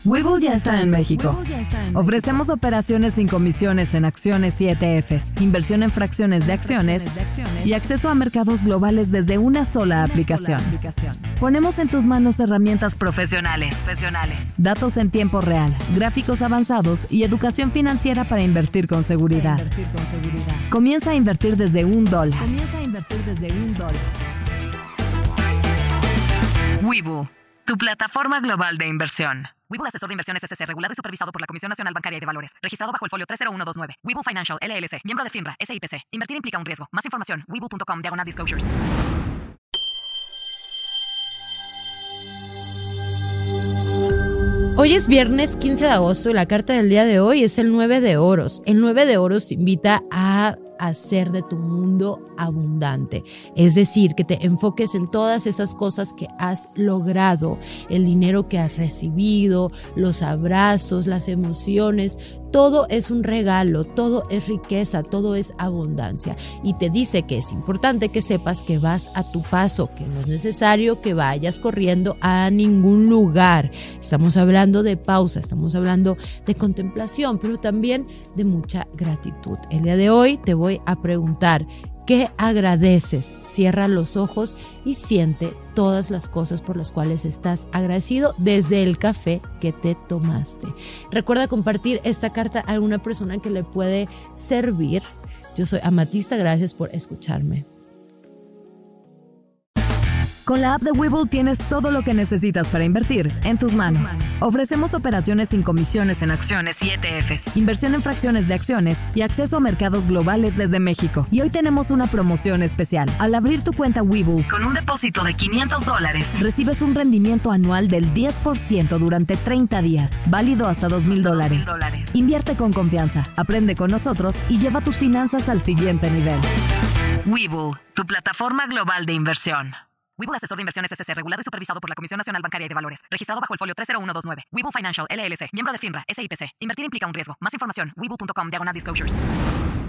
Webull ya está en México. Ofrecemos operaciones sin comisiones en acciones y ETFs, inversión en fracciones de acciones y acceso a mercados globales desde una sola aplicación. Ponemos en tus manos herramientas profesionales, datos en tiempo real, gráficos avanzados y educación financiera para invertir con seguridad. Comienza a invertir desde $1. Webull, tu plataforma global de inversión. Webull Asesor de Inversiones S.C. regulado y supervisado por la Comisión Nacional Bancaria y de Valores. Registrado bajo el folio 30129. Webull Financial, LLC. Miembro de FINRA, SIPC. Invertir implica un riesgo. Más información, webull.com/disclosures. Hoy es viernes 15 de agosto y la carta del día de hoy es el 9 de oros. El 9 de oros te invita a hacer de tu mundo abundante. Es decir, que te enfoques en todas esas cosas que has logrado, el dinero que has recibido, los abrazos, las emociones. Todo es un regalo, todo es riqueza, todo es abundancia. Y te dice que es importante que sepas que vas a tu paso, que no es necesario que vayas corriendo a ningún lugar. Estamos hablando de pausa, estamos hablando de contemplación, pero también de mucha gratitud. El día de hoy te voy a preguntar, ¿qué agradeces? Cierra los ojos y siente todas las cosas por las cuales estás agradecido desde el café que te tomaste. Recuerda compartir esta carta a alguna persona que le puede servir. Yo soy Amatista, gracias por escucharme. Con la app de Webull tienes todo lo que necesitas para invertir en tus manos. Ofrecemos operaciones sin comisiones en acciones y ETFs, inversión en fracciones de acciones y acceso a mercados globales desde México. Y hoy tenemos una promoción especial. Al abrir tu cuenta Webull con un depósito de $500, recibes un rendimiento anual del 10% durante 30 días, válido hasta $2,000. Invierte con confianza, aprende con nosotros y lleva tus finanzas al siguiente nivel. Webull, tu plataforma global de inversión. Webull Asesor de Inversiones S.C. regulado y supervisado por la Comisión Nacional Bancaria y de Valores. Registrado bajo el folio 30129. Webull Financial, LLC. Miembro de FINRA, SIPC. Invertir implica un riesgo. Más información, webull.com/disclosures.